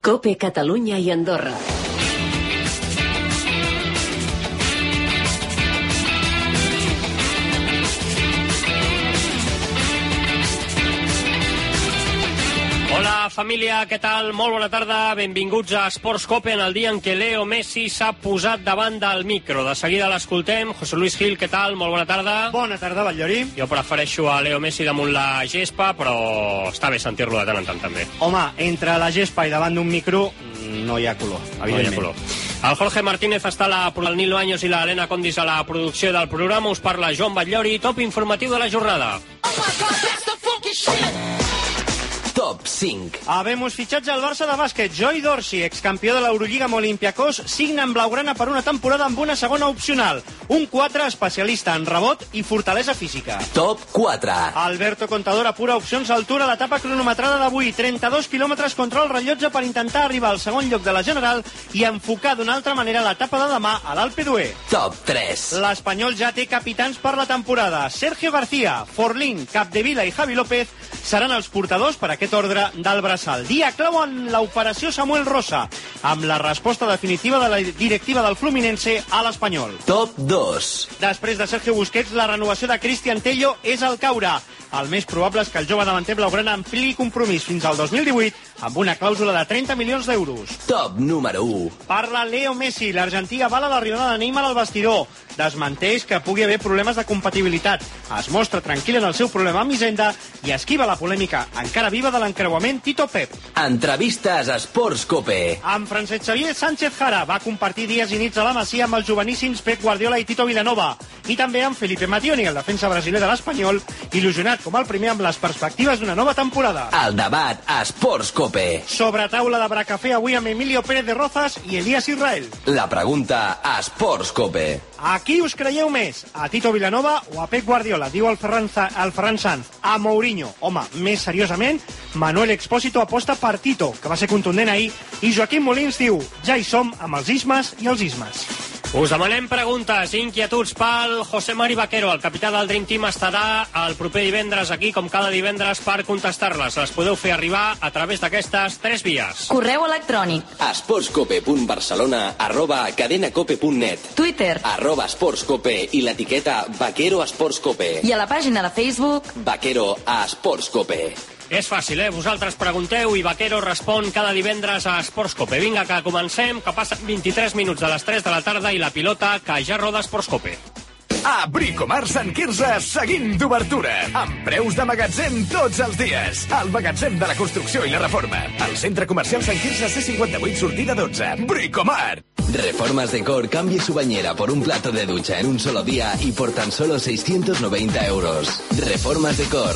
COPE Catalunya i Andorra. Hola família, què tal? Molt bona tarda, benvinguts a Esports Cope en el dia en què Leo Messi s'ha posat davant del micro. De seguida l'escoltem. José Luis Gil, què tal? Molt bona tarda. Bona tarda, Batllori. Jo prefereixo a Leo Messi damunt la gespa, però està bé sentir-lo de tant en tant també. Home, entre la gespa i davant d'un micro no hi ha color, evidentment. No hi ha color. El Jorge Martínez està el Nilo Años i l'Helena Condis a la producció del programa. Us parla Joan Batllori, top informatiu de la jornada. Top 5. Habemos fitxatge al Barça de bàsquet. Joy Dorsey, excampió de l'Eurolliga amb Olympiacos, signa amb blaugrana per una temporada amb una segona opcional. Un 4 especialista en rebot i fortalesa física. Top 4. Alberto Contador apura opcions a altura a l'etapa cronometrada d'avui. 32 quilòmetres contra el rellotge per intentar arribar al segon lloc de la general i enfocar d'una altra manera l'etapa de demà a l'Alpe d'Huez. Top 3. L'Espanyol ja té capitans per la temporada. Sergio García, Forlín, Capdevila i Javi López seran els portadors per aquest ordre del braçal. Dia clau en l'operació Samuel Rosa, amb la resposta definitiva de la directiva del Fluminense a l'Espanyol. Top 2. Després de Sergio Busquets, la renovació de Cristian Tello és al caure. El més probable és que el jove davanter blaugrana ampliï compromís fins al 2018 amb una clàusula de 30 milions d'euros. Top número 1. Parla Leo Messi. L'Argentí avala l'arribada de Neymar al vestidor. Desmenteix que pugui haver problemes de compatibilitat. Es mostra tranquil en el seu problema amb Hisenda i esquiva la polèmica encara viva de l'encreuament Tito-Pep. Entrevistes a Esports Cope. Amb Francesc Xavier Sánchez Jara va compartir dies i nits a la Masia amb els joveníssims Pep Guardiola i Tito Vilanova. I també amb Felipe Mattioni, el defensa brasiler de l'Espanyol, il·lusionat com el primer amb les perspectives d'una nova temporada. El debat a Esports Cope. Sobre taula de Bracafé avui amb Emilio Pérez de Rozas i Elías Israel. La pregunta a Esports Cope. A qui us creieu més? A Tito Vilanova o a Pep Guardiola? Diu el Ferran Sanz. A Mourinho. Home, més seriosament, Manuel Expósito aposta per Tito, que va ser contundent ahir, i Joaquim Molins diu: ja hi som amb els ismes i els ismes. Us demanem preguntes, inquietuds pel José Mari Vaquero. El capità del Dream Team estarà el proper divendres aquí, com cada divendres, per contestar-les. Les podeu fer arribar a través d'aquestes 3 vies. Correu electrònic. esportscope.barcelona@cadenacope.net. Twitter. @esportscope i l'etiqueta Vaquero Esports Cope. I a la pàgina de Facebook. Vaquero a Esports Cope. És fàcil, Vosaltres pregunteu i Vaquero respon cada divendres a Esports Cope. Vinga, que comencem, que passen 23 minuts de les 3 de la tarda i la pilota que ja roda Esports Cope. A Bricomart Sant Quirze seguim d'obertura, amb preus de magatzem tots els dies. El magatzem de la construcció i la reforma. Al centre comercial Sant Quirze C58, sortida 12. Bricomart. Reformas Decor cambie su bañera por un plato de ducha en un solo día y por tan solo 690 euros. Reformas Decor,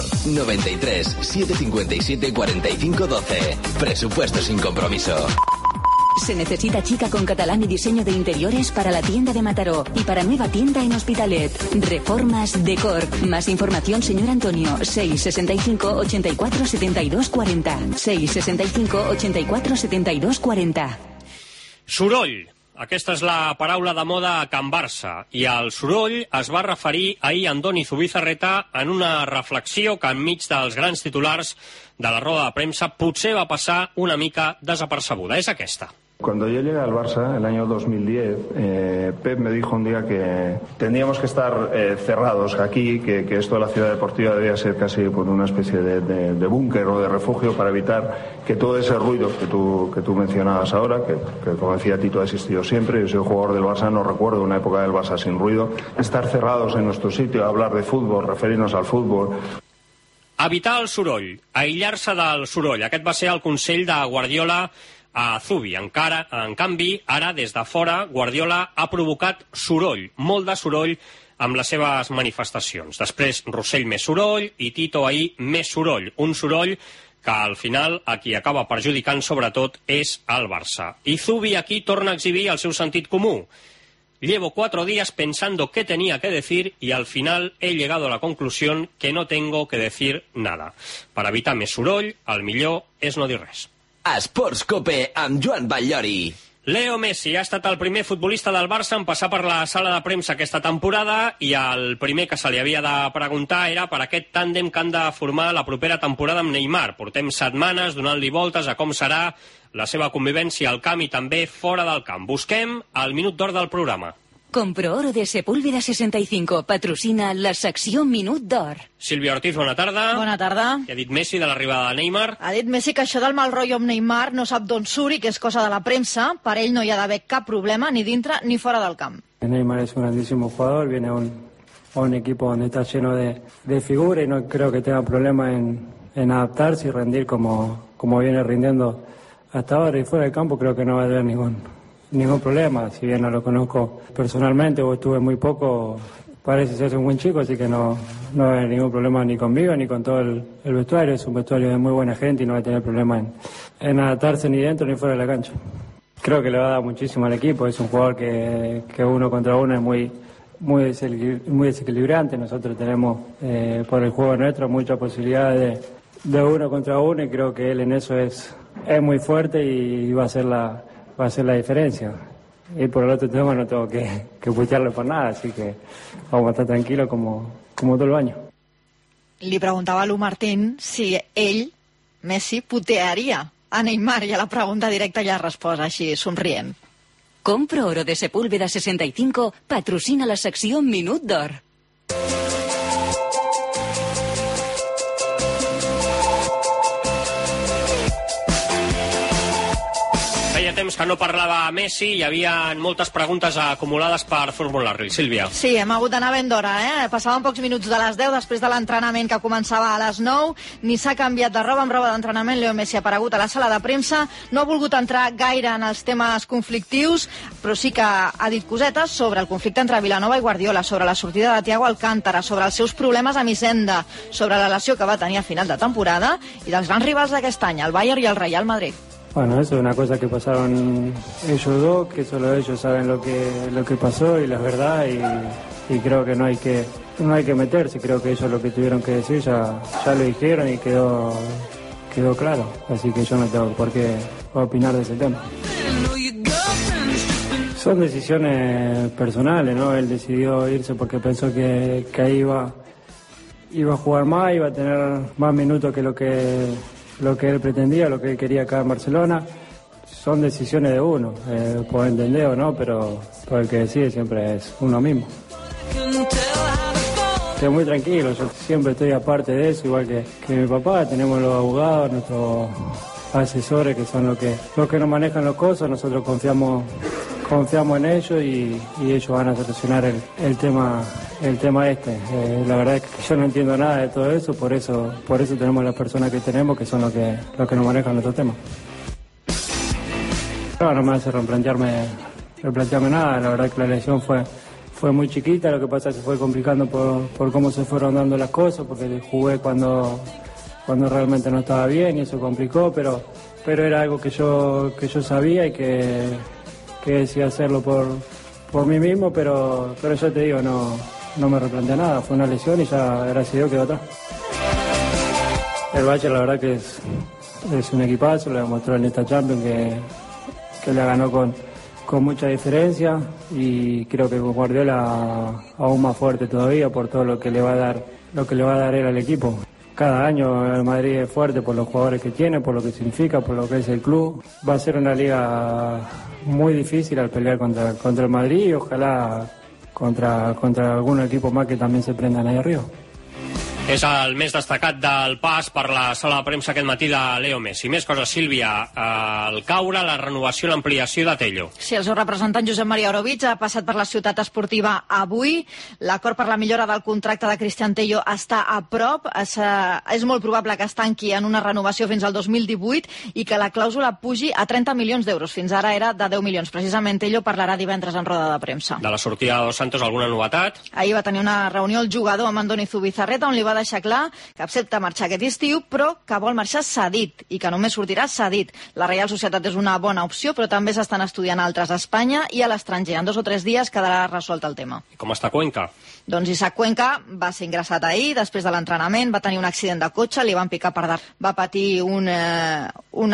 93 757 45 12. Presupuesto sin compromiso. Se necesita chica con catalán y diseño de interiores para la tienda de Mataró y para nueva tienda en Hospitalet. Reformas Decor. Más información, señor Antonio. 665 84 72 40. 665 84 72 40. Soroll. Aquesta és la paraula de moda a Can Barça. I al soroll es va referir ahir Andoni Zubizarreta en una reflexió que enmig dels grans titulars de la roda de premsa potser va passar una mica desapercebuda. És aquesta. Cuando yo llegué al Barça, el año 2010, Pep me dijo un día que tendríamos que estar cerrados aquí, que esto de la ciudad deportiva debía ser casi por una especie de búnker o de refugio para evitar que todo ese ruido que tú mencionabas ahora, que como decía Tito ha existido siempre. Yo soy jugador del Barça, no recuerdo una época del Barça sin ruido. Estar cerrados en nuestro sitio, hablar de fútbol, referirnos al fútbol. Evitar el soroll, aïllar-se del soroll. Aquest va ser el consell de Guardiola a Zubi. En canvi, ara, des de fora, Guardiola ha provocat soroll, molt de soroll, amb les seves manifestacions. Després, Rossell més soroll i Tito ahir més soroll. Un soroll que al final a qui acaba perjudicant sobretot és el Barça. I Zubi aquí torna a exhibir el seu sentit comú. Llevo 4 días pensando qué tenía que decir y al final he llegado a la conclusión que no tengo que decir nada. Per evitar més soroll, el millor és no dir res. Esports Cope amb Joan Batllori. Leo Messi ha estat el primer futbolista del Barça en passar per la sala de premsa aquesta temporada i el primer que se li havia de preguntar era per aquest tàndem que han de formar la propera temporada amb Neymar. Portem setmanes donant-li voltes a com serà la seva convivència al camp i també fora del camp. Busquem el minut d'or del programa. Compro oro de Sepúlveda 65. Patrocina la secció Minut d'Or. Sílvia Ortiz, bona tarda. Bona tarda. Què ha dit Messi de l'arribada de Neymar? Ha dit Messi que això del mal rotllo amb Neymar no sap d'on surt i que és cosa de la premsa. Per ell no hi ha d'haver cap problema ni dintre ni fora del camp. Neymar es un grandísimo jugador, viene a un equipo donde está lleno de figuras y no creo que tenga problema en adaptarse y rendir como viene rindiendo hasta ahora. Y fuera del campo creo que no va a haber ningún problema. Si bien no lo conozco personalmente o estuve muy poco, parece ser un buen chico, así que no va a haber ningún problema ni conmigo ni con todo el vestuario. Es un vestuario de muy buena gente y no va a tener problema en adaptarse ni dentro ni fuera de la cancha. Creo que le va a dar muchísimo al equipo. Es un jugador que uno contra uno es muy desequilibrante. Nosotros tenemos por el juego nuestro muchas posibilidades de uno contra uno y creo que él en eso es muy fuerte y va a ser la diferencia. Y por el otro tema no tengo que putearle por nada, así que vamos a estar tranquilos como todo el año. Li preguntava a Lu Martín si ell, Messi, putearia a Neymar i a la pregunta directa ja resposa així, somrient. Compro oro de Sepúlveda 65. Patrocina la secció Minut d'Or. Feia temps que no parlava Messi, hi havia moltes preguntes acumulades per formular-li. Sílvia. Sí, hem hagut d'anar ben d'hora, Passaven pocs minuts de les 10 després de l'entrenament que començava a les 9. Ni s'ha canviat de roba, amb roba d'entrenament. Leo Messi ha aparegut a la sala de premsa. No ha volgut entrar gaire en els temes conflictius, però sí que ha dit cosetes sobre el conflicte entre Vilanova i Guardiola, sobre la sortida de Thiago Alcántara, sobre els seus problemes amb Hisenda, sobre la lesió que va tenir a final de temporada i dels grans rivals d'aquest any, el Bayern i el Real Madrid. Bueno, eso es una cosa que pasaron ellos dos, que solo ellos saben lo que pasó y la verdad y creo que no hay que meterse, creo que ellos lo que tuvieron que decir ya lo dijeron y quedó claro, así que yo no tengo por qué opinar de ese tema. Son decisiones personales, ¿no? Él decidió irse porque pensó que ahí iba a jugar más, iba a tener más minutos que lo que él pretendía, lo que él quería acá en Barcelona. Son decisiones de uno, puedo entender o no, pero el que decide siempre es uno mismo. Estoy muy tranquilo, yo siempre estoy aparte de eso, igual que mi papá. Tenemos los abogados, nuestros asesores que son los que nos manejan las cosas. Nosotros confiamos en ellos y ellos van a solucionar el tema este. La verdad es que yo no entiendo nada de todo eso, por eso tenemos las personas que tenemos, que son los que nos manejan nuestros temas. No me hace replantearme nada. La verdad que la lesión fue muy chiquita, lo que pasa es que se fue complicando por cómo se fueron dando las cosas, porque jugué cuando realmente no estaba bien y eso complicó, pero era algo que yo sabía y que decía hacerlo por mí mismo, pero yo te digo, no me replanteé nada, fue una lesión y ya gracias a Dios quedó atrás. El Bayern la verdad que es un equipazo, lo demostró en esta Champions que la ganó con mucha diferencia y creo que con Guardiola aún más fuerte todavía por todo lo que le va a dar él al equipo. Cada año el Madrid es fuerte por los jugadores que tiene, por lo que significa, por lo que es el club. Va a ser una liga muy difícil al pelear contra el Madrid y ojalá contra algún equipo más que también se prendan ahí arriba. És el més destacat del pas per la sala de premsa aquest matí de Leo Messi. Més coses, Sílvia, el caure, la renovació i l'ampliació de Tello. Sí, el seu representant Josep Maria Orovich ha passat per la ciutat esportiva avui. L'acord per la millora del contracte de Cristian Tello està a prop. És molt probable que es tanqui en una renovació fins al 2018 i que la clàusula pugi a 30 milions d'euros. Fins ara era de 10 milions. Precisament Tello parlarà divendres en roda de premsa. De la sortida de Dos Santos, alguna novetat? Ahir va tenir una reunió el jugador amb Andoni Zubizarreta on li va deixar clar que accepta marxar aquest estiu, però que vol marxar cedit i que només sortirà cedit. La Reial Societat és una bona opció, però també s'estan estudiant altres a Espanya i a l'estranger. En 2 o 3 dies quedarà resolt el tema. I com està Cuenca? Doncs Isaac Cuenca va ser ingressat ahir, després de l'entrenament, va tenir un accident de cotxe, li van picar per dalt, va patir una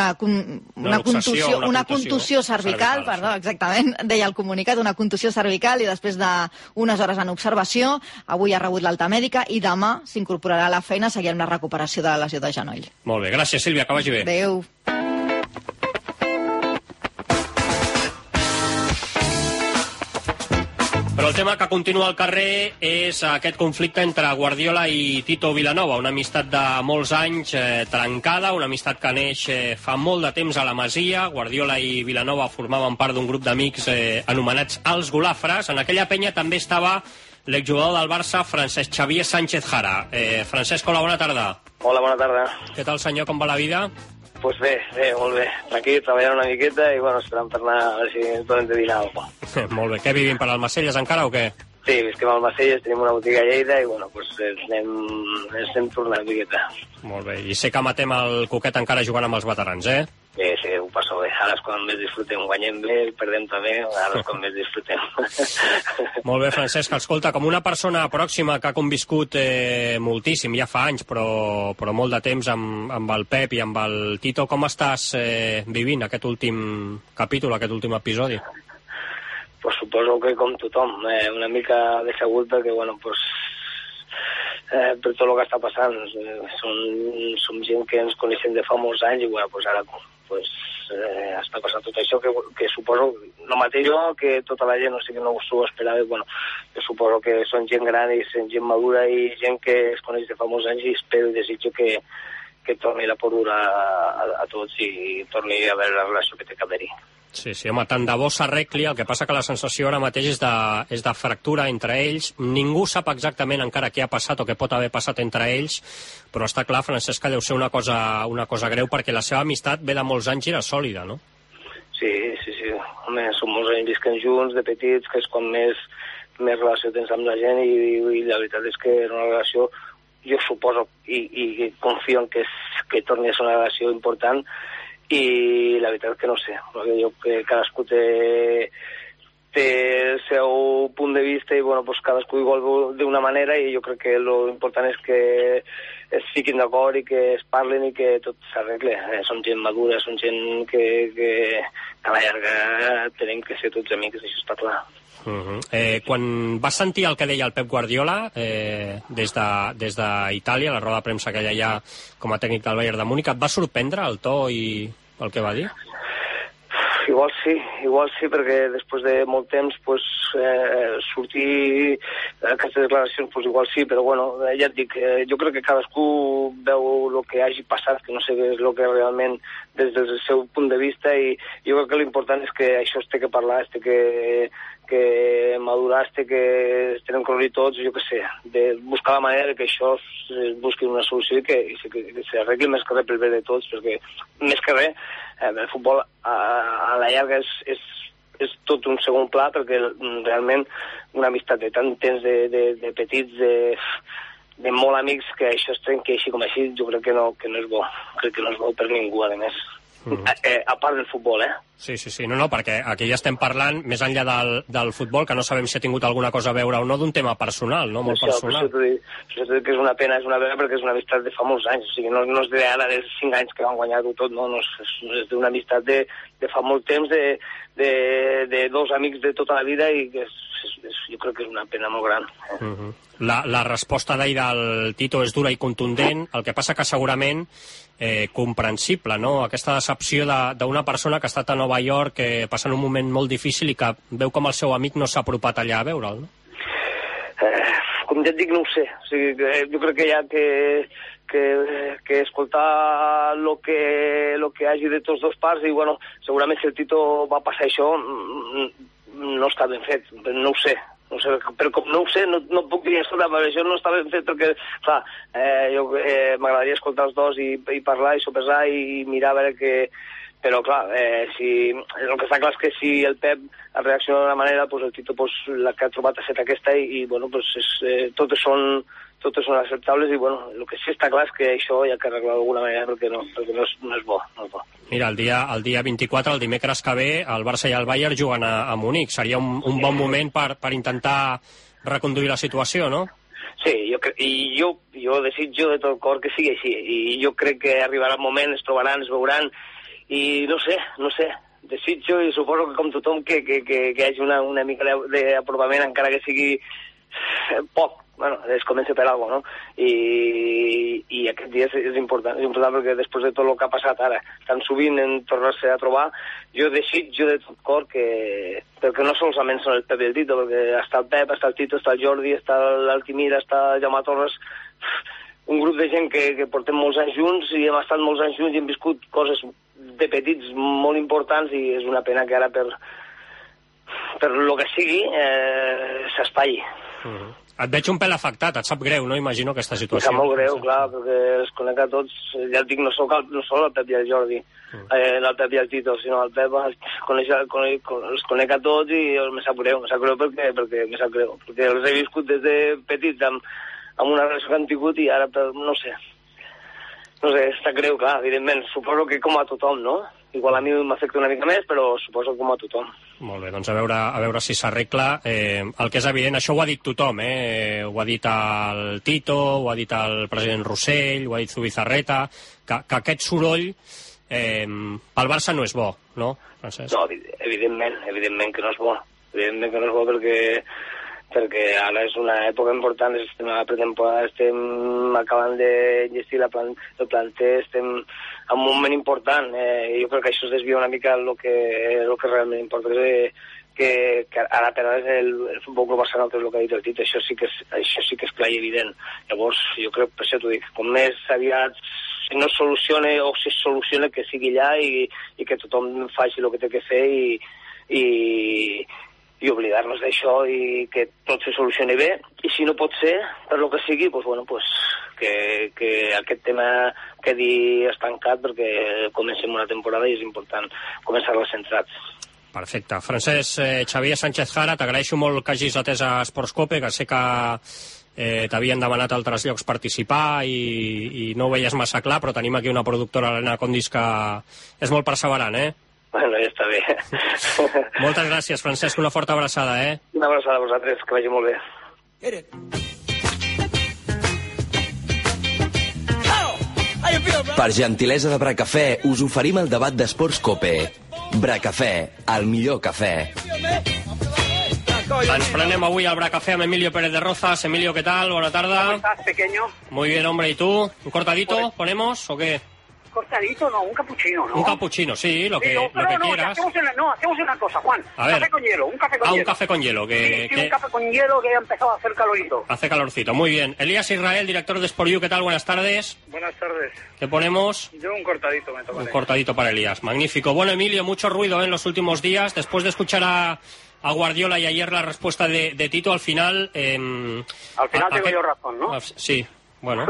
contusió cervical, perdó, exactament, deia el comunicat, una contusió cervical i després d'unes hores en observació, avui ha rebut l'alta mèdica i demà s'incorporarà a la feina, seguirem la recuperació de la lesió de genoll. Molt bé, gràcies Sílvia, que vagi bé. Adéu. Però el tema que continua al carrer és aquest conflicte entre Guardiola i Tito Vilanova, una amistat de molts anys trencada, una amistat que neix fa molt de temps a la Masia. Guardiola i Vilanova formaven part d'un grup d'amics anomenats els Golafres. En aquella penya també estava l'exjugador del Barça, Francesc Xavier Sánchez Jara. Francesc, hola, bona tarda. Hola, bona tarda. Què tal, senyor, com va la vida? Pues bé, molt bé. Tranquil, treballant una miqueta i, bueno, esperant per anar a veure si ens donen de dinar alguna cosa. Molt bé. Què vivim per Almacelles encara o què? Sí, visquem a Almacelles, tenim una botiga a Lleida i, bueno, pues ens anem tornant una miqueta. Molt bé. I sé que matem el Coquet encara jugant amb els veterans, eh? Sí, ho passo bé. Ara és quan més disfrutem. Guanyem bé, perdem també, ara és quan més disfrutem. Molt bé, Francesc. Escolta, com una persona pròxima que ha conviscut moltíssim, ja fa anys, però molt de temps amb el Pep i amb el Tito, com estàs vivint aquest últim capítol, aquest últim episodi? Pues suposo que com tothom, una mica decebut perquè, bueno, pues per tot el que està passant. Som gent que ens coneixem de fa molts anys i, bueno, pues ara pues, està passant tot això que suposo el mateix jo que tota la gent, no sé, que no s'ho esperava, bueno, que suposo que són gent gran i gent madura i gent que es coneix de fa molts anys i espero i desitjo que torni la pordura a tots i torni a veure la relació que té que haver-hi. Sí, home, tant de bo s'arregli, el que passa que la sensació ara mateix és de fractura entre ells. Ningú sap exactament encara què ha passat o què pot haver passat entre ells, però està clar, Francesc, que deu ser una cosa greu perquè la seva amistat ve de molts anys i era sòlida, no? Sí. Home, som molts anys visquent junts, de petits, que és quan més relació tens amb la gent i la veritat és que era una relació, jo suposo i confio en que torni a ser una relació important. I la veritat que no sé, jo que cadascú té el seu punt de vista i, bueno, pues cadascú hi vol d'una manera i jo crec que l'important és que es fiquin d'acord i que es parlen i que tot s'arregle. Som gent madura, som gent que a la llarga tenim que ser tots amics, això està clar. Quan vas sentir el que deia el Pep Guardiola des d'Itàlia, la roda de premsa que hi ha com a tècnic del Bayern de Múnich, et va sorprendre el to i el que va dir? Igual sí, perquè després de molt temps sortir aquestes declaracions, igual sí, però bueno, ja et dic, jo crec que cadascú veu el que hagi passat, que no sé què és el que realment des del seu punt de vista i jo crec que l'important és que això es té que parlar, es té que madurar, es té que es tenen que reunir tots, jo què sé, de buscar la manera que això es busqui una solució i que s'arregli més que res pel bé de tots, perquè més que res el futbol a la llarga és tot un segon pla, perquè realment una amistat de tant temps de petits, de molt amics, que això es trenqui així com així, jo crec que no és bo, crec que no és bo per ningú, a més. A part del futbol, Sí, no, perquè aquí ja estem parlant, més enllà del futbol, que no sabem si ha tingut alguna cosa a veure o no, d'un tema personal, no? Molt personal. Això que és una pena perquè és una amistat de fa molts anys, o sigui, no és d'ara, de 5 anys que han guanyat tot, no, és d'una amistat de fa molt temps, de dos amics de tota la vida i jo crec que és una pena molt gran. La resposta d'ahir del Tito és dura i contundent, el que passa que segurament comprensible, no? Aquesta decepció d'una persona que ha estat a Nova York passant un moment molt difícil i que veu com el seu amic no s'ha apropat allà a veure'l, no? Com ja et dic, no ho sé. O sigui, jo crec que hi ha que escoltar lo que hagi de tots dos parts i, bueno, segurament si el Tito va passar això no està ben fet, no ho sé. Però com no ho sé, no puc dir escolta, però això no està ben fet perquè, clar, jo m'agradaria escoltar els dos i parlar i sopesar i mirar a veure què... Però, clar, el que està clar és que si el Pep reacciona d'una manera, el Tito la que ha trobat ha set aquesta i bueno, totes són acceptables i, bueno, el que sí està clar és que això hi ha que arreglar d'alguna manera perquè no és bo. Mira, el dia 24, el dimecres que ve, el Barça i el Bayern juguen a Munic. Seria un bon moment per intentar reconduir la situació, no? Sí, jo desitjo de tot cor que sigui així i jo crec que arribarà el moment, es trobaran, es veuran i no sé, desitjo i suposo que com tothom que hi hagi una mica d'apropament encara que sigui poc, bueno, es comença per alguna cosa, no? I aquest dia és important perquè després de tot el que ha passat ara, tan sovint en tornar-se a trobar, jo desitjo de tot cor perquè no solament són el Pep i el Tito, perquè està el Pep, està el Tito, està el Jordi, està l'Altimira, està el Jaume Torres, un grup de gent que portem molts anys junts i hem estat molts anys junts i hem viscut coses de petits molt importants i és una pena que ara per lo que sigui s'espatlli. Et veig un pèl afectat, et sap greu, no? Imagino aquesta situació. Em sap molt greu, clar, perquè els conec a tots. Ja et dic, no sol el Pep i el Jordi, el Pep i el Tito, sinó el Pep els conec a tots i em sap greu perquè els he viscut des de petits amb una relació que han tingut i ara, no sé, està greu, clar, evidentment. Suposo que com a tothom, no? Igual a mi m'afecta una mica més, però suposo com a tothom. Molt bé, doncs a veure si s'arregla. El que és evident, això ho ha dit tothom, ho ha dit el Tito, ho ha dit el president Rossell, ho ha dit Zubizarreta, que aquest soroll pel Barça no és bo, no, Francesc? No, evidentment que no és bo. Evidentment que no és bo perquè ara és una època important, estem a la pretemporada, estem acabant de llegir el planter, estem en un moment important. Jo crec que això es desvia una mica el que realment importa, que ara per ara és el Futbol Club Barcelona, que és el que ha dit el Tito, això sí que és clar i evident. Llavors, jo crec, per això t'ho dic, com més aviat si no soluciona o si soluciona que sigui allà i que tothom faci el que té que fer i oblidar-nos d'això i que tot se solucioni bé, i si no pot ser, per lo que sigui, que aquest tema quedi estancat perquè comencem una temporada i és important començar-la centrats. Perfecte. Francesc, Xavier Sánchez Jara, t'agraeixo molt que hagis atès a Sportscope, que sé que t'havien demanat altres llocs participar i no ho veies massa clar, però tenim aquí una productora, l'Helena Condis, que és molt perseverant, Bueno, ja està bé. Moltes gràcies, Francesc, una forta abraçada, Una abraçada a vosaltres, que vagi molt bé. Per gentilesa de Bracafè, us oferim el debat d'Esports Cope. Bracafè, el millor cafè. Ens prenem avui al Bracafè amb Emilio Pérez de Rozas. Emilio, ¿qué tal? Buena tarde. ¿Cómo estás, pequeño? Muy bien, hombre, ¿y tú? ¿Un cortadito ponemos o qué? Cortadito, no, un capuchino, ¿no? Un capuchino, sí, lo que quieras. Hacemos una cosa, Juan. A ver. Café con hielo, un café con hielo. Un café con hielo. Sí, un café con hielo que ha empezado a hacer calorito. Hace calorcito, muy bien. Elías Israel, director de Sport You, ¿qué tal? Buenas tardes. Buenas tardes. ¿Qué ponemos? Yo un cortadito me tocaré. Un cortadito para Elías, magnífico. Bueno, Emilio, mucho ruido en los últimos días. Después de escuchar a Guardiola y ayer la respuesta de Tito, al final... al final tengo yo razón, ¿no? Sí, bueno.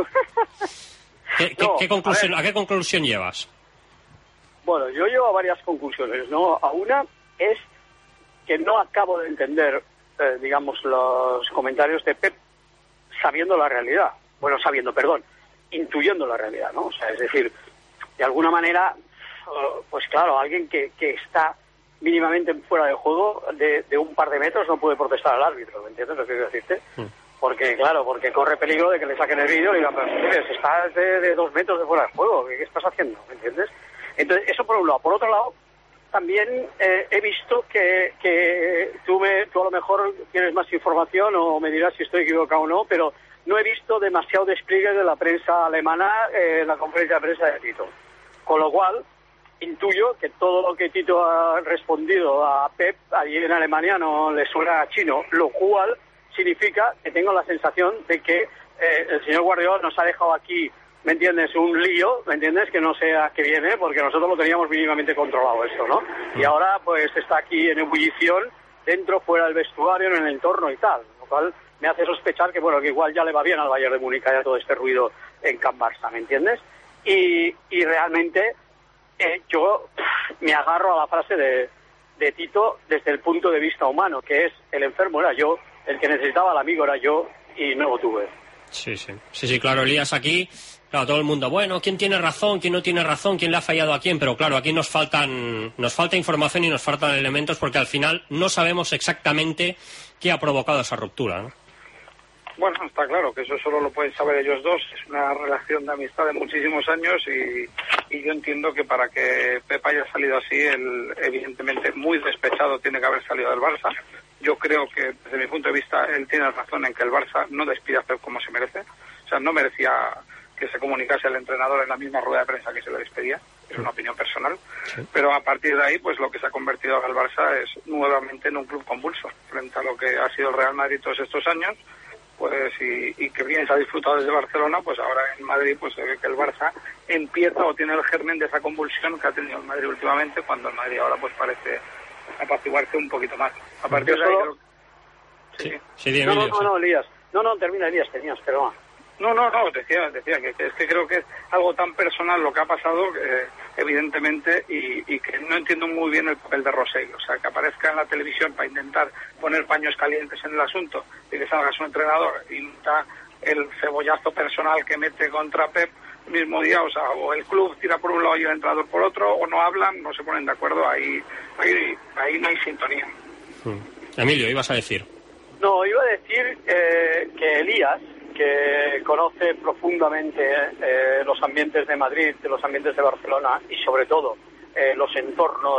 ¿A qué conclusión llevas? Bueno, yo llevo a varias conclusiones, ¿no? A una es que no acabo de entender, digamos, los comentarios de Pep sabiendo la realidad. Bueno, intuyendo la realidad, ¿no? O sea, es decir, de alguna manera, pues claro, alguien que está mínimamente fuera de juego de un par de metros no puede protestar al árbitro, ¿me entiendes lo que quiero decirte? Porque corre peligro de que le saquen el vídeo y digan, pero estás de 2 metros de fuera de juego, ¿qué estás haciendo? ¿Me entiendes? Entonces, eso por un lado. Por otro lado, también he visto que tú a lo mejor tienes más información o me dirás si estoy equivocado o no, pero no he visto demasiado despliegue de la prensa alemana en la conferencia de prensa de Tito. Con lo cual, intuyo que todo lo que Tito ha respondido a Pep allí en Alemania no le suena a chino, lo cual significa que tengo la sensación de que el señor Guardiola nos ha dejado aquí, ¿me entiendes?, un lío, ¿me entiendes?, que no sé a qué viene, porque nosotros lo teníamos mínimamente controlado esto, ¿no? Y ahora, pues, está aquí en ebullición, dentro, fuera del vestuario, en el entorno y tal, lo cual me hace sospechar que, bueno, que igual ya le va bien al Bayern de Múnich ya todo este ruido en Can Barça, ¿me entiendes? Y realmente yo me agarro a la frase de Tito desde el punto de vista humano, que es el enfermo era yo, el que necesitaba al amigo era yo y no lo tuve. Sí, claro, Elías, aquí, claro, todo el mundo, bueno, ¿quién tiene razón, quién no tiene razón, quién le ha fallado a quién? Pero claro, aquí nos falta información y nos faltan elementos porque al final no sabemos exactamente qué ha provocado esa ruptura, ¿no? Bueno, está claro que eso solo lo pueden saber ellos dos, es una relación de amistad de muchísimos años y yo entiendo que para que Pep haya salido así, él evidentemente muy despechado tiene que haber salido del Barça. Yo creo que, desde mi punto de vista, él tiene razón en que el Barça no despide a Pep como se merece. O sea, no merecía que se comunicase el entrenador en la misma rueda de prensa que se le despedía. Es una opinión personal. Sí. Pero a partir de ahí, pues lo que se ha convertido el Barça es nuevamente en un club convulso frente a lo que ha sido el Real Madrid todos estos años. Pues y que bien se ha disfrutado desde Barcelona, pues ahora en Madrid pues se ve que el Barça empieza o tiene el germen de esa convulsión que ha tenido el Madrid últimamente, cuando el Madrid ahora pues parece apaciguarse un poquito más. A partir de ahí No, Elías. No, termina, Elías, tenías, pero No, decía que es que creo que es algo tan personal lo que ha pasado, evidentemente, y que no entiendo muy bien el papel de Rosell. O sea, que aparezca en la televisión para intentar poner paños calientes en el asunto y que salga su entrenador y está el cebollazo personal que mete contra Pep el mismo día. O sea, o el club tira por un lado y el entrenador por otro, o no hablan, no se ponen de acuerdo, ahí no hay sintonía. Emilio, ibas a decir. No, iba a decir que Elías, que conoce profundamente los ambientes de Madrid, los ambientes de Barcelona y sobre todo los entornos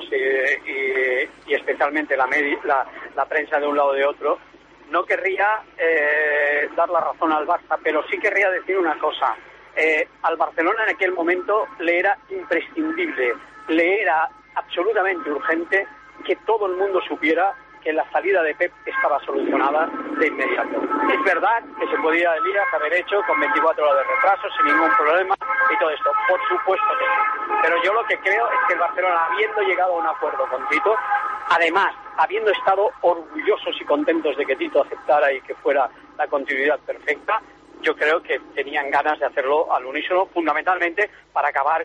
y especialmente la prensa de un lado o de otro, no querría dar la razón al Barça, pero sí querría decir una cosa. Al Barcelona en aquel momento le era imprescindible, le era absolutamente urgente que todo el mundo supiera que la salida de Pep estaba solucionada de inmediato. Es verdad que se podía, Elías, haber hecho con 24 horas de retraso, sin ningún problema, y todo esto, por supuesto que sí. Pero yo lo que creo es que el Barcelona, habiendo llegado a un acuerdo con Tito, además, habiendo estado orgullosos y contentos de que Tito aceptara y que fuera la continuidad perfecta, yo creo que tenían ganas de hacerlo al unísono, fundamentalmente para acabar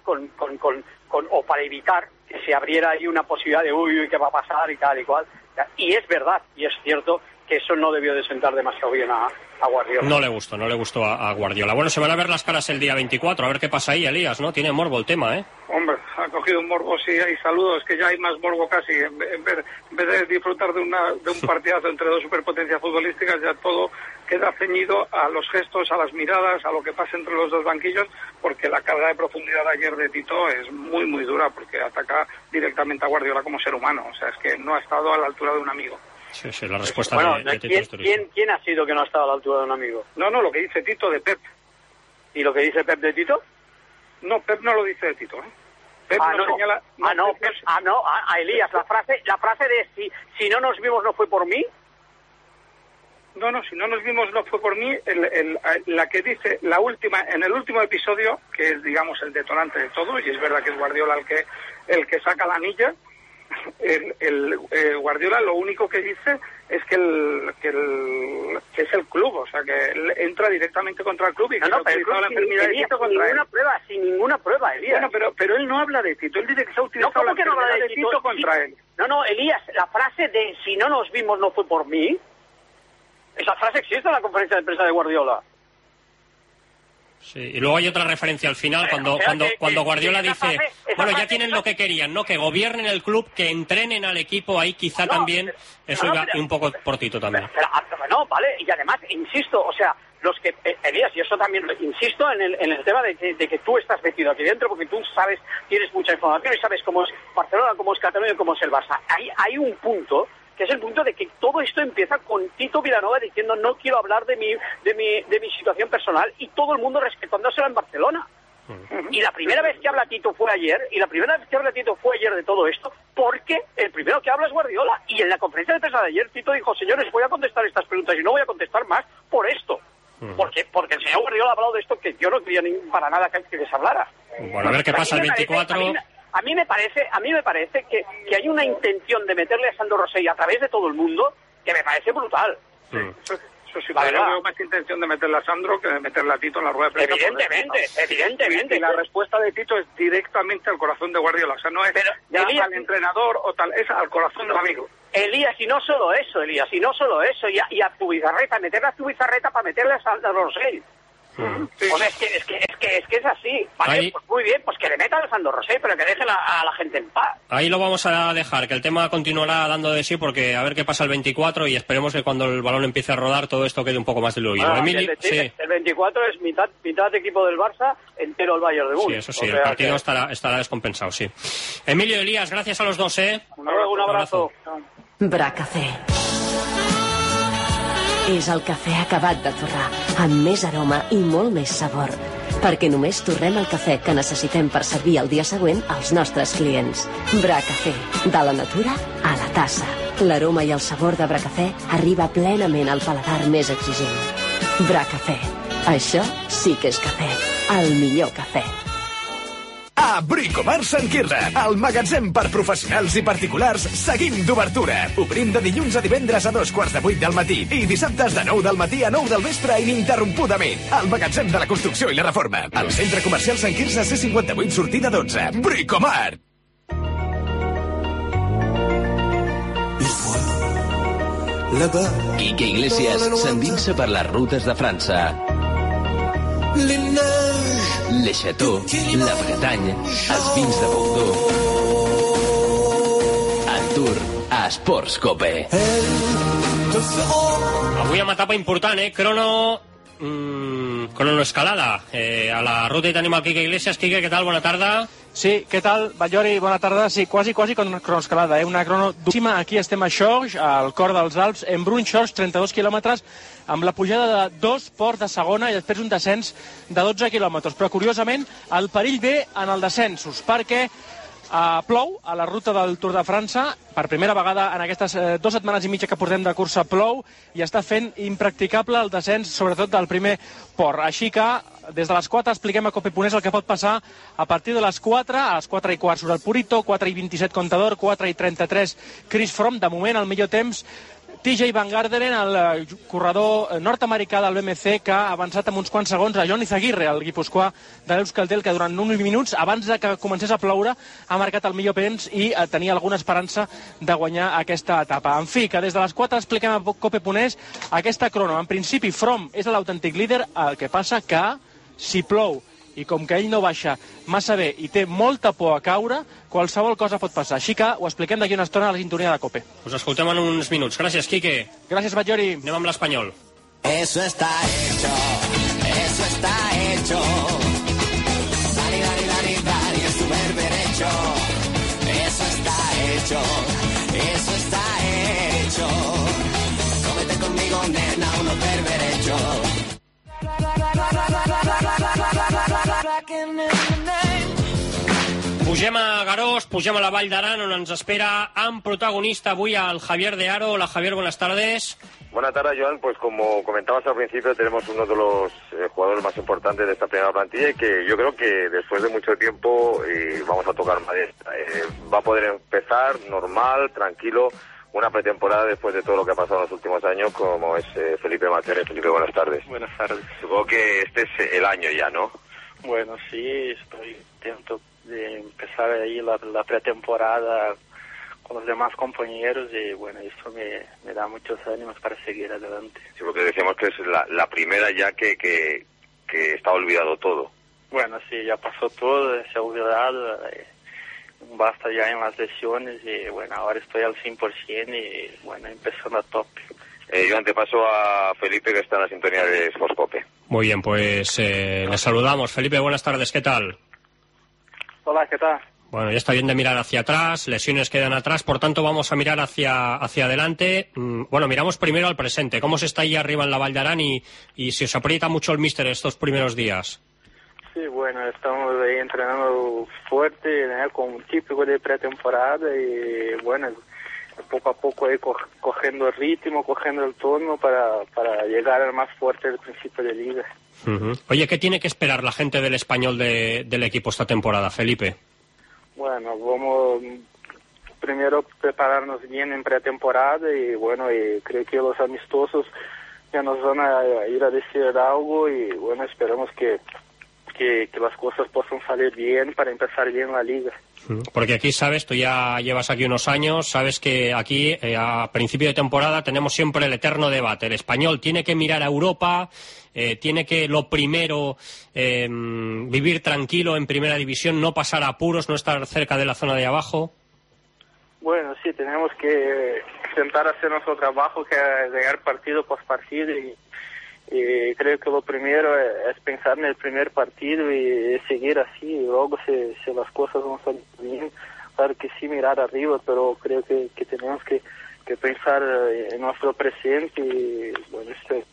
o para evitar que se abriera ahí una posibilidad de uy, ¿qué va a pasar? Y tal y cual. Y es verdad, y es cierto que eso no debió de sentar demasiado bien a Guardiola. No le gustó a Guardiola. Bueno, se van a ver las caras el día 24, a ver qué pasa ahí, Elías, ¿no? Tiene morbo el tema, ¿eh? Hombre, ha cogido un morbo, sí, hay saludos, que ya hay más morbo casi. En vez de disfrutar de un partidazo entre dos superpotencias futbolísticas, ya todo queda ceñido a los gestos, a las miradas, a lo que pasa entre los dos banquillos, porque la carga de profundidad ayer de Tito es muy, muy dura, porque ataca directamente a Guardiola como ser humano. O sea, es que no ha estado a la altura de un amigo. Sí, la respuesta de Tito. ¿Quién ha sido que no ha estado a la altura de un amigo? No, lo que dice Tito de Pep. ¿Y lo que dice Pep de Tito? No, Pep no lo dice de Tito, ¿eh? Pep señala... Elías, la frase de si no nos vimos no fue por mí. No, si no nos vimos no fue por mí, la que dice la última, en el último episodio, que es, digamos, el detonante de todo, y es verdad que es Guardiola el que saca la anilla. Guardiola lo único que dice es que es el club, o sea, que él entra directamente contra el club y que ha utilizado la enfermedad de Tito contra él. Sin ninguna prueba, Elías. Bueno, pero él no habla de Tito, él dice que se ha utilizado la enfermedad de Tito contra él. No, Elías, la frase de si no nos vimos no fue por mí, esa frase existe en la conferencia de prensa de Guardiola. Sí, y luego hay otra referencia al final cuando Guardiola dice, bueno, ya tienen lo que querían, ¿no? Que gobiernen el club, que entrenen al equipo, ahí quizá también eso iba un poco por Tito también. No, vale, y además, insisto, o sea, los que, Elías, y eso también, insisto en el tema de que tú estás metido aquí dentro, porque tú sabes, tienes mucha información y sabes cómo es Barcelona, cómo es Cataluña y cómo es el Barça. Hay un punto que es el punto de que todo esto empieza con Tito Vilanova diciendo no quiero hablar de mi situación personal, y todo el mundo respetándosela en Barcelona. Y la primera vez que habla Tito fue ayer, de todo esto, porque el primero que habla es Guardiola, y en la conferencia de prensa de ayer Tito dijo, señores, voy a contestar estas preguntas y no voy a contestar más por esto. Porque el señor Guardiola ha hablado de esto que yo no quería ni para nada que les hablara. Bueno, a ver qué pasa el 24... A mí me parece que hay una intención de meterle a Sandro Rosell a través de todo el mundo que me parece brutal. Eso sí, yo veo más intención de meterle a Sandro que de meterle a Tito en la rueda de prensa. Evidentemente. Y la respuesta de Tito es directamente al corazón de Guardiola. O sea, no es Elías, al entrenador o tal, es al corazón del amigo. Elías, y no solo eso, y a Zubizarreta, meterle a Zubizarreta para meterle a Sandro Rosell. Sí. O sea, es que es así, ¿vale? Ahí, pues muy bien, pues que le metan a Sandro Rosell, pero que dejen a la gente en paz. Ahí lo vamos a dejar, que el tema continuará dando de sí, porque a ver qué pasa el 24 y esperemos que cuando el balón empiece a rodar todo esto quede un poco más diluido. El 24 es mitad equipo del Barça, entero el Bayern de Múnich. Sí, eso sí, el partido estará descompensado, sí. Emilio y Elías, gracias a los dos, Un abrazo. Bracafé. És el cafè acabat de torrar, amb més aroma i molt més sabor. Perquè només torrem el cafè que necessitem per servir el dia següent als nostres clients. Bracafè, de la natura a la tassa. L'aroma i el sabor de Bracafè arriba plenament al paladar més exigent. Bracafè. Això sí que és cafè. El millor cafè. A Bricomart Sant Quirze, el magatzem per professionals i particulars seguim d'obertura. Obrim de dilluns a divendres a 7:45 del matí i dissabtes de 9 del matí a 9 del vespre ininterrompudament. El magatzem de la construcció i la reforma. Al centre comercial Sant Quirze C58 sortida 12. Bricomart. Quique Iglesias s'endinsa per les rutes de França. Le Chateau, la Bretagne, els vins de Bordeaux. El Tour a Esports Cope. Avui amb etapa important, cronoescalada. A la ruta hi tenim el Quique Iglesias. Quique, què tal? Bona tarda. Sí, què tal, Batllori? Bona tarda. Sí, quasi com una cronoescalada, una crono duríssima. Aquí estem a Chorges, al cor dels Alps, en Brun-Chorges, 32 quilòmetres, amb la pujada de 2 ports de segona i després un descens de 12 quilòmetres. Però, curiosament, el perill ve en el descensos, perquè plou a la ruta del Tour de França. Per primera vegada en aquestes 2 setmanes i mitja que portem de cursa plou i està fent impracticable el descens, sobretot del primer port. Així que des de les 4 expliquem a Cope.es el que pot passar a partir de les 4. A les 4:15 surt el Purito, 4:27 Contador, 4:33 Chris Froome. De moment el millor temps TJ Van Garderen, el corredor nord-americà del BMC, que ha avançat amb uns quants segons a Jon Izagirre, el guipuscoà de l'Euskaltel, que durant uns minuts, abans de que comencés a ploure, ha marcat el millor temps i tenia alguna esperança de guanyar aquesta etapa. En fi, que des de les 4 expliquem a Cope.es aquesta crono. En principi, Froome és l'autèntic líder, el que passa que si plou i com que ell no baixa massa bé i té molta por a caure, qualsevol cosa pot passar. Així que ho expliquem d'aquí una estona a la sintonia de Cope. Us escoltem en uns minuts. Gràcies, Quique. Gràcies, Batllori. Anem amb l'Espanyol. Eso está hecho, eso está hecho. Dale, dale, dale, dale, es tu berberecho. Eso está hecho, eso está hecho. Cómete conmigo, nena, unos berberechos. Pugem a Garós, pugem a la Vall d'Aran, on ens espera amb protagonista avui el Javier de Haro. Hola, Javier, buenas tardes. Buenas tardes, Joan. Pues como comentabas al principio, tenemos uno de los jugadores más importantes de esta primera plantilla y que yo creo que después de mucho tiempo vamos a tocar madera. Va a poder empezar normal, tranquilo, una pretemporada después de todo lo que ha pasado en los últimos años, como es Felipe Martínez. Felipe, buenas tardes. Buenas tardes. Supongo que este es el año ya, ¿no? Bueno, sí, estoy contento de empezar ahí la pretemporada con los demás compañeros y bueno, eso me da muchos ánimos para seguir adelante. Sí, porque decíamos que es la primera ya que está olvidado todo. Bueno, sí, ya pasó todo, se ha olvidado, basta ya en las lesiones y bueno, ahora estoy al 100% y bueno, empezando a tope. Joan, te paso a Felipe, que está en la sintonía de Sports Cope. Muy bien, pues le saludamos. Felipe, buenas tardes, ¿qué tal? Hola, ¿qué tal? Bueno, ya está bien de mirar hacia atrás, lesiones quedan atrás, por tanto vamos a mirar hacia adelante. Bueno, miramos primero al presente. ¿Cómo se está ahí arriba en la Vall d'Aran y si os aprieta mucho el míster estos primeros días? Sí, bueno, estamos ahí entrenando fuerte, con un típico de pretemporada y bueno, poco a poco ahí cogiendo el ritmo, cogiendo el tono para llegar al más fuerte del principio de liga. Oye, ¿qué tiene que esperar la gente del Español del equipo esta temporada, Felipe? Bueno, vamos primero prepararnos bien en pretemporada y bueno, y creo que los amistosos ya nos van a ir a decir algo y bueno, esperamos que las cosas puedan salir bien para empezar bien la liga. Porque aquí, sabes, tú ya llevas aquí unos años, sabes que aquí a principio de temporada tenemos siempre el eterno debate. El Español tiene que mirar a Europa, tiene que lo primero vivir tranquilo en primera división, no pasar apuros, no estar cerca de la zona de abajo. Bueno, sí, tenemos que intentar hacer nuestro trabajo, que es llegar partido por partido y creo que lo primero es pensar en el primer partido y seguir así, y luego si las cosas no salen bien, claro que sí mirar arriba, pero creo que tenemos que pensar en nuestro presente y bueno,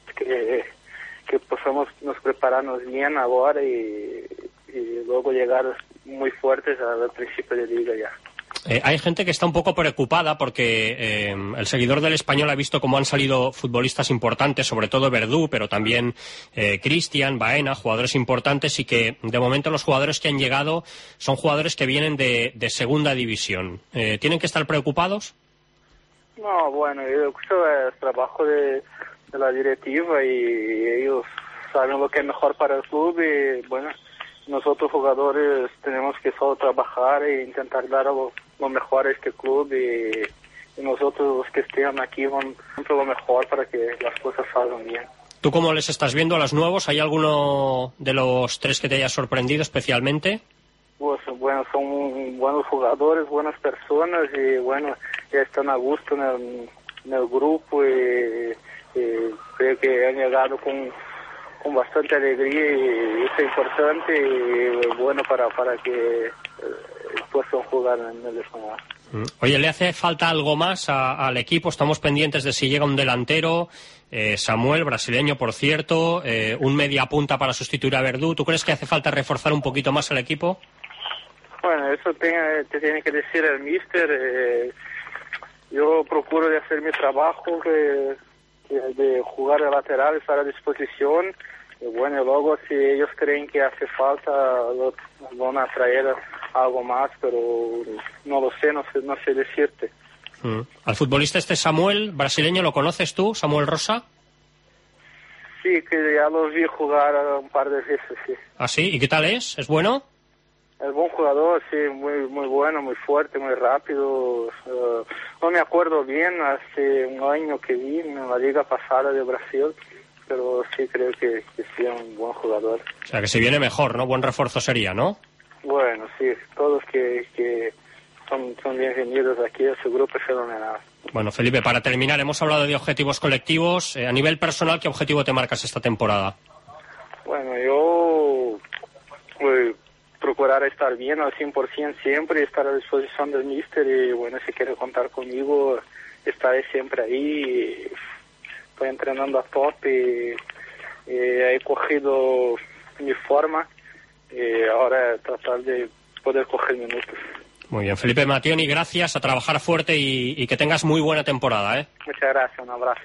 que podamos nos prepararnos bien ahora y luego llegar muy fuertes al principio de liga ya. Hay gente que está un poco preocupada porque el seguidor del Español ha visto cómo han salido futbolistas importantes, sobre todo Verdú, pero también Cristian, Baena, jugadores importantes, y que de momento los jugadores que han llegado son jugadores que vienen de segunda división. ¿Tienen que estar preocupados? No, bueno, yo creo que es trabajo de la directiva y ellos saben lo que es mejor para el club y bueno, nosotros jugadores tenemos que solo trabajar e intentar dar lo mejor a este club y nosotros los que estén aquí van siempre lo mejor para que las cosas salgan bien. ¿Tú cómo les estás viendo a los nuevos? ¿Hay alguno de los tres que te haya sorprendido especialmente? Pues bueno, son buenos jugadores, buenas personas y bueno, ya están a gusto en el grupo y creo que han llegado con bastante alegría y eso es importante y bueno para que puedan jugar en el Español. Oye, ¿le hace falta algo más al equipo? Estamos pendientes de si llega un delantero, Samuel, brasileño por cierto, un media punta para sustituir a Verdú. ¿Tú crees que hace falta reforzar un poquito más al equipo? Bueno, eso te tiene que decir el míster. Yo procuro de hacer mi trabajo, de jugar de lateral, estar a disposición. Y bueno, luego si ellos creen que hace falta, van a traer algo más, pero no lo sé, no sé decirte. ¿Al futbolista este Samuel, brasileño, lo conoces tú, Samuel Rosa? Sí, que ya los vi jugar un par de veces, sí. ¿Ah, sí? ¿Y qué tal es? ¿Es bueno? Es buen jugador, sí, muy bueno, muy fuerte, muy rápido. No me acuerdo bien, hace un año que vi en la liga pasada de Brasil, pero sí creo que sí es un buen jugador. O sea, que si viene mejor, ¿no? Buen refuerzo sería, ¿no? Bueno, sí, todos que son bienvenidos aquí a su grupo fenomenal. Bueno, Felipe, para terminar, hemos hablado de objetivos colectivos. A nivel personal, ¿qué objetivo te marcas esta temporada? Bueno, yo voy a procurar estar bien al 100% siempre, estar a disposición del míster y bueno, si quiere contar conmigo, estaré siempre ahí. Estoy entrenando a tope y he cogido mi forma y ahora tratar de poder coger minutos. Muy bien, Felipe Mattioni, gracias, a trabajar fuerte y que tengas muy buena temporada, ¿eh? Muchas gracias, un abrazo.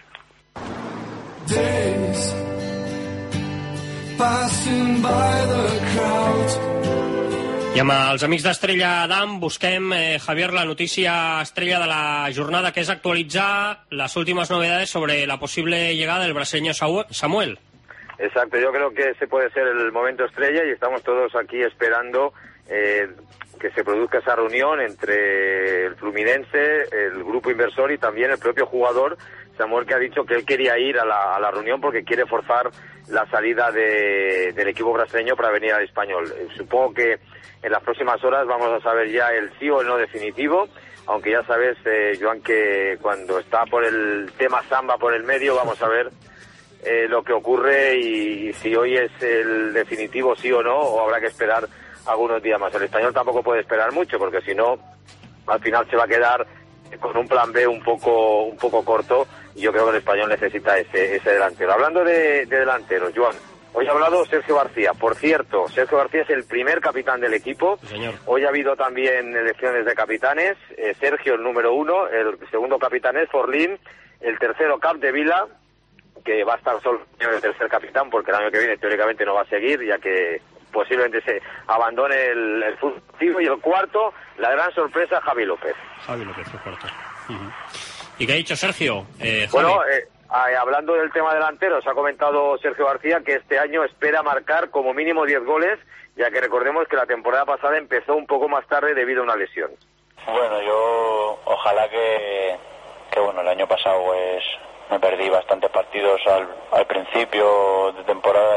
I amb els amics d'Estrella d'Am busquem, Javier, la notícia estrella de la jornada, que és actualitzar las últimas novedades sobre la posible llegada del brasileño Samuel. Exacto, yo creo que ese puede ser el momento estrella y estamos todos aquí esperando que se produzca esa reunión entre el Fluminense, el grupo inversor y también el propio jugador Samuel, que ha dicho que él quería ir a la reunión porque quiere forzar la salida del equipo brasileño para venir al Español. Supongo que en las próximas horas vamos a saber ya el sí o el no definitivo, aunque ya sabes, Joan, que cuando está por el tema samba por el medio, vamos a ver lo que ocurre y si hoy es el definitivo sí o no, o habrá que esperar algunos días más. El Español tampoco puede esperar mucho, porque si no, al final se va a quedar con un plan B un poco corto, y yo creo que el Español necesita ese delantero. Hablando de delanteros, Joan, hoy ha hablado Sergio García. Por cierto, Sergio García es el primer capitán del equipo. Sí, señor. Hoy ha habido también elecciones de capitanes. Sergio, el número 1, el segundo capitán es Forlín, el tercero Capdevila, que va a estar solo el tercer capitán porque el año que viene teóricamente no va a seguir, ya que posiblemente se abandone el fútbol. Y el cuarto, la gran sorpresa, Javi López. Javi López, el cuarto. ¿Y qué ha dicho Sergio? Bueno, hablando del tema delanteros, ha comentado Sergio García que este año espera marcar como mínimo 10 goles, ya que recordemos que la temporada pasada empezó un poco más tarde debido a una lesión. Bueno, yo ojalá que bueno, el año pasado pues me perdí bastantes partidos al principio de temporada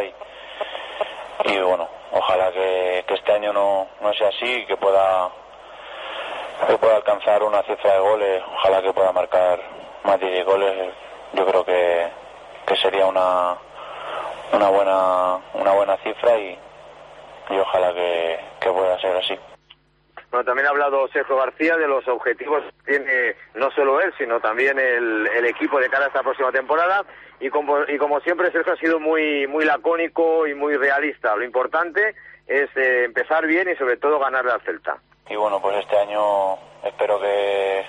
y bueno, ojalá que este año no sea así y que pueda alcanzar una cifra de goles, ojalá que pueda marcar más de 10 goles. Yo creo que sería una buena cifra y ojalá que pueda ser así. Bueno, también ha hablado Sergio García de los objetivos que tiene no solo él, sino también el equipo de cara a esta próxima temporada. Y como siempre, Sergio ha sido muy lacónico y muy realista. Lo importante es empezar bien y sobre todo ganarle al Celta. Y bueno, pues este año espero que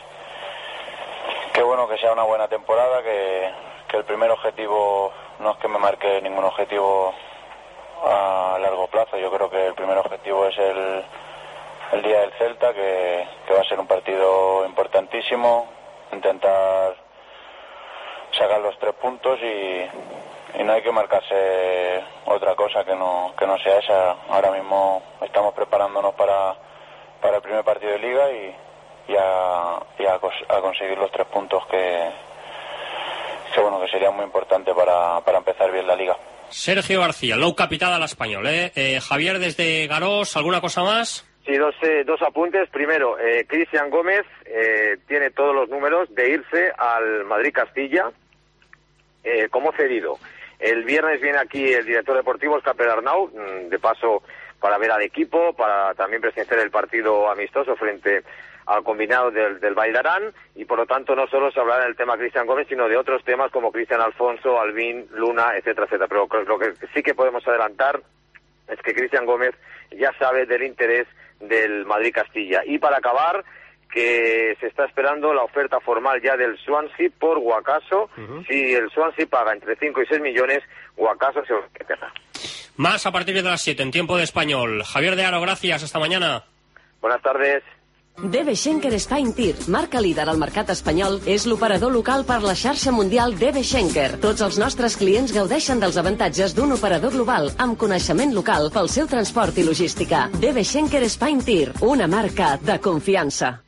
sea una buena temporada, que el primer objetivo no es que me marque ningún objetivo a largo plazo. Yo creo que el primer objetivo es el día del Celta, que va a ser un partido importantísimo, intentar sacar los 3 puntos y no hay que marcarse otra cosa que no sea esa. Ahora mismo estamos preparándonos para el primer partido de Liga y a conseguir los 3 puntos que sería muy importante para empezar bien la Liga. Sergio García, nou capità de l'Espanyol, Javier, desde Garós, ¿alguna cosa más? Sí, dos apuntes. Primero, Cristian Gómez tiene todos los números de irse al Madrid-Castilla como cedido. El viernes viene aquí el director deportivo, Óscar Arnau, de paso para ver al equipo, para también presenciar el partido amistoso frente al combinado del Vallarán, y por lo tanto no solo se hablará del tema Cristian Gómez, sino de otros temas como Cristian Alfonso, Albín, Luna, etcétera, etcétera. Pero lo que sí que podemos adelantar es que Cristian Gómez ya sabe del interés del Madrid-Castilla. Y para acabar, que se está esperando la oferta formal ya del Swansea por Guacaso. Si el Swansea paga entre 5 y 6 millones, Guacaso se lo quedará. Más a partir de las 7 en Tiempo de Español. Javier de Aro, gracias. Hasta mañana. Buenas tardes. DB Schenker Spine Tir, marca líder al mercat espanyol, és l'operador local per la xarxa mundial DB Schenker. Tots els nostres clients gaudeixen dels avantatges d'un operador global amb coneixement local pel seu transport i logística. DB Schenker Spine Tir, una marca de confiança.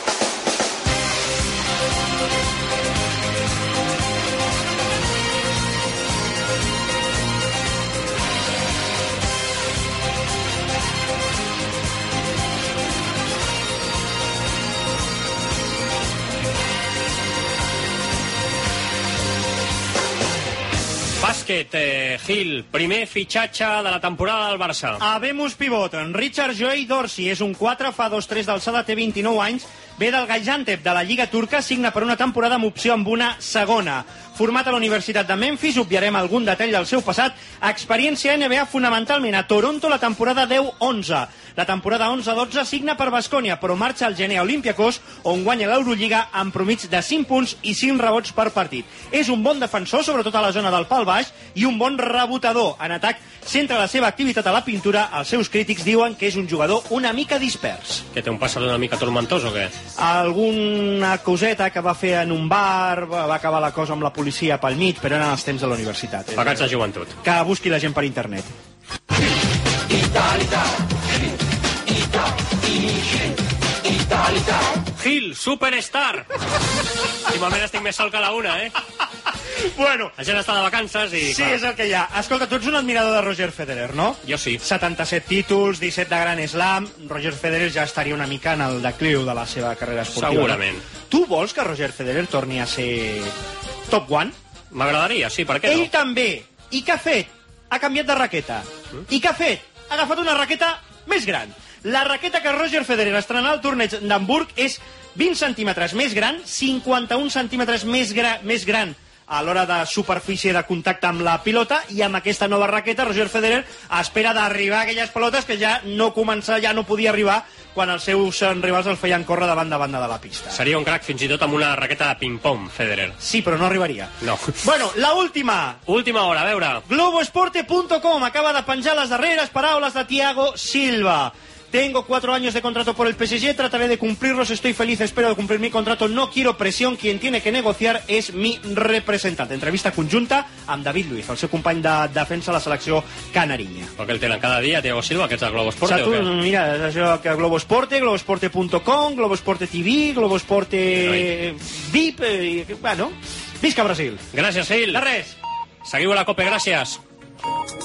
Bàsquet, Gil, primer fitxatge de la temporada del Barça. Habemus pivot, Richard Joey Dorsey és un 4, fa 2-3 d'alçada, té 29 anys, ve del Gaziantep de la Lliga Turca, signa per una temporada amb opció amb una segona. Format a la Universitat de Memphis, obviarem algun detall del seu passat, experiència NBA fonamentalment a Toronto la temporada 10-11. La temporada 11-12 signa per Baskonia, però marxa al gener a Olympiacos, on guanya l'Eurolliga amb promig de 5 punts i 5 rebots per partit. És un bon defensor, sobretot a la zona del pal baix, i un bon rebotador. En atac, centra la seva activitat a la pintura. Els seus crítics diuen que és un jugador una mica dispers. Que té un passat una mica tormentós o què? Alguna coseta que va fer en un bar, va acabar la cosa amb la policia pel mig, però eren els temps de la universitat. Pecats de joventut. Que busqui la gent per internet. Gil, superstar! Últimament estic més sol que la una, Bueno, la gent està de vacances i... sí, és el que hi ha. Escolta, tu ets un admirador de Roger Federer, no? Jo sí. 77 títols, 17 de Grand Slam. Roger Federer ja estaria una mica en el decliu de la seva carrera esportiva. Segurament. Tu vols que Roger Federer torni a ser top one? M'agradaria, sí, per què no? Ell també. I què ha fet? Ha canviat de raqueta. I què ha fet? Ha agafat una raqueta més gran. La raqueta que Roger Federer estrenarà al torneig d'Hamburg és 20 centímetres més gran, 51 centímetres més gran a l'hora de superfície de contacte amb la pilota, i amb aquesta nova raqueta Roger Federer espera d'arribar a aquelles pelotes que ja no podia arribar quan els seus rivals el feien córrer de banda a banda de la pista. Seria un crack fins i tot amb una raqueta de ping-pong, Federer. Sí, però no arribaria. No. Bueno, la última. Última hora, a veure. Globoesporte.com acaba de penjar les darreres paraules de Thiago Silva. Tengo 4 años de contrato por el PSG, trataré de cumplirlos, estoy feliz, espero de cumplir mi contrato, no quiero presión, quien tiene que negociar es mi representante. Entrevista conjunta amb David Luiz, el seu company de defensa a la selecció canarinya. Perquè el tenen cada dia, Thiago Silva, que ets el Globoesporte o què? Mira, és això que Globoesporte, Globoesporte.com, Globoesporte TV, Globoesporte VIP, bueno, visca Brasil. Gràcies, Gil. De res. Seguiu a la COPE, gràcies.